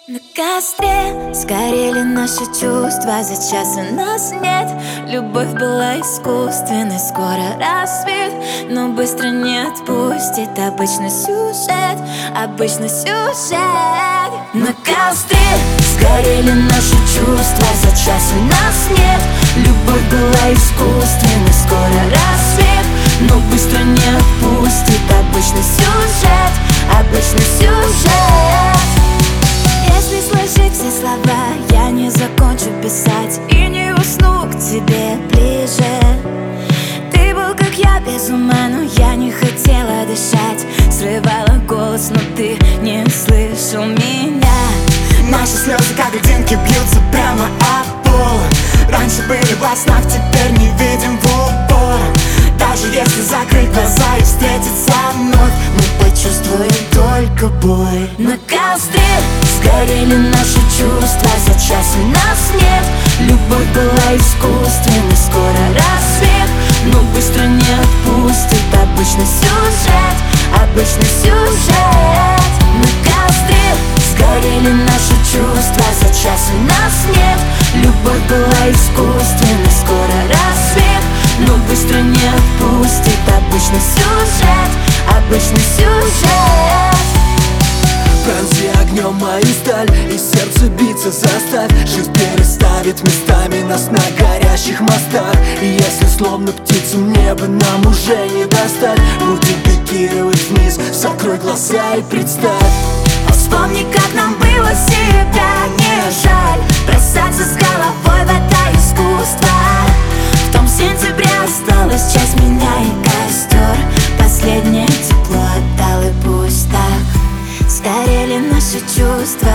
На костре сгорели наши чувства, за час у нас нет. Любовь была искусственной, скоро рассвет, но быстро не отпустит обычный сюжет, обычный сюжет. На костре сгорели наши чувства, за час у нас нет. Любовь была искусственной, скоро рассвет, но быстро не отпустит обычный сюжет, обычный сюжет. Если сложить все слова, я не закончу писать и не усну к тебе ближе. Ты был как я, без ума, но я не хотела дышать. Срывала голос, но ты не слышал меня. Наши слезы, как льдинки, бьются прямо об пол. Раньше были во снах, теперь не видим в упор. Даже если закрыть глаза и встретиться вновь, мы почувствуем только боль. На костре сгорели наши чувства, за час у нас нет. Любовь была искусственной, скоро рассвет, но быстро не отпустит обычный сюжет, обычный сюжет. На костре сгорели наши чувства, за час у нас нет. Любовь была искусственной, скоро рассвет, но быстро не отпустит обычный сюжет, обычный сюжет. Пронзи огнем мою сталь и сердце биться заставь. Жизнь переставит местами нас на горящих мостах. И если словно птицам небо нам уже не достать, будем пикировать вниз, закрой глаза и представь. Вспомни, как нам было себя не жаль. Бросаться с головой в это искусство. В том сентябре осталась часть меня и костер. Последнее тепло отдал, и пусть так сгорели наши чувства.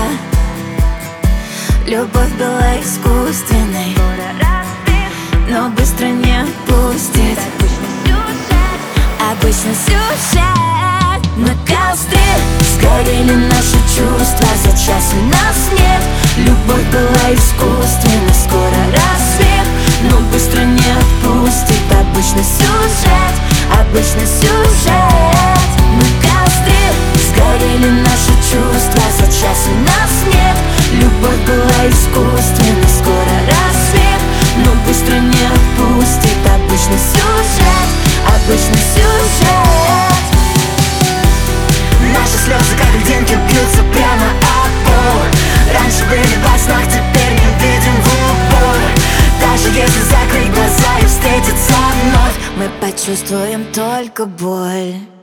Любовь была искусственной, но быстро не отпустит обычный сюжет. На костре сгорели наши чувства, за час у нас нет. Любовь была искусственной, скоро рассвет, но быстро не отпустит обычный сюжет, обычный сюжет. На костре сгорели наши чувства, за час у нас нет. Любовь была искусственной, скоро рассвет, но быстро не отпустит обычный сюжет, обычный сюжет. Наши слезы, как льдинки, бьются прямо об пол. Раньше были во снах, теперь не видим в упор. Даже если закрыть глаза и встретиться вновь, мы почувствуем только боль.